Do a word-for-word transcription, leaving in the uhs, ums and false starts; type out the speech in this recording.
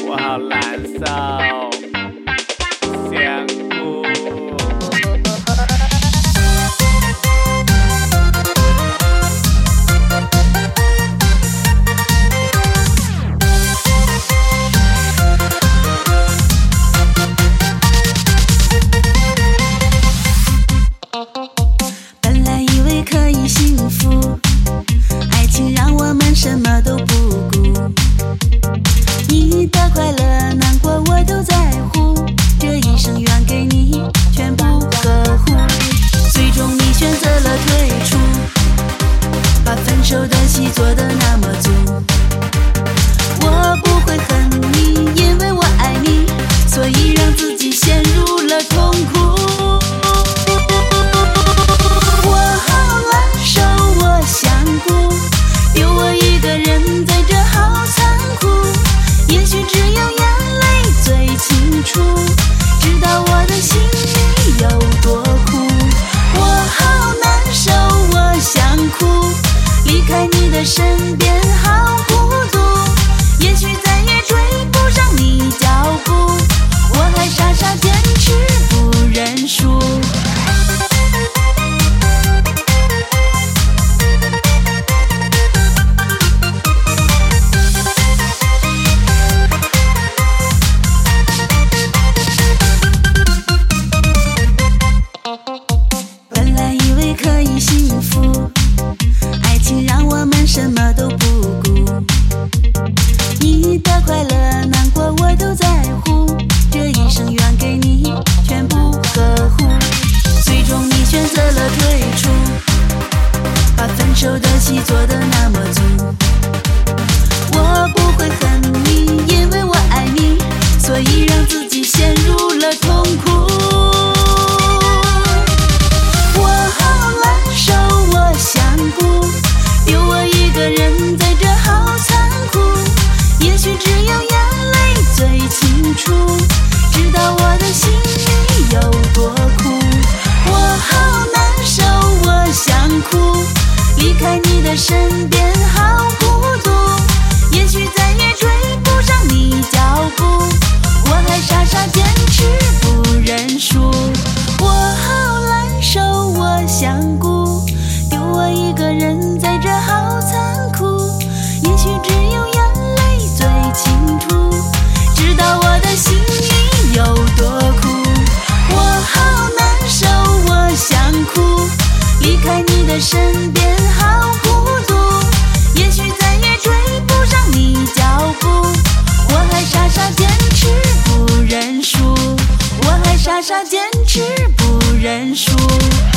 我好难受。香菇。 本来以为可以幸福，爱情让我们什么都不顾。你的快乐难过我都在乎，这一生愿给你全部呵护。最终你选择了退出，把分手的戏做得那么足。我不会恨你，因为我爱你，所以让自己陷入了痛苦。我好难受，我想哭，丢我一个人在这好残酷。也许只有眼泪最清楚，知道我的心里有多苦。我好难受，我想哭，离开你的身边好孤独。也许再也追不上你脚步，我还傻傻坚持不认输。本来以为可以幸福，爱情让我们什么都不顾。你的快乐难过我都在乎，这一生愿给你全部呵护。最终你选择了退出，把分手的戏做得那么足。我不会恨你，因为我爱你，所以让自己陷入了痛苦。我好难受，我想哭，丢我一个人在这好残酷。也许只有眼泪最清楚，知道我的心里有多苦。我好难受，我想哭，离开你的身边好孤独。也许再也追不上你脚步，我还傻傻坚持不认输。我好难受，我想哭，丢我一个人在这好残酷。也许只有眼泪最清楚，知道我的心里有多苦。我好难受，我想哭，离开你的身边好孤独。也许再也追不上你脚步，我还傻傻坚持不认输。我还傻傻坚持不认输。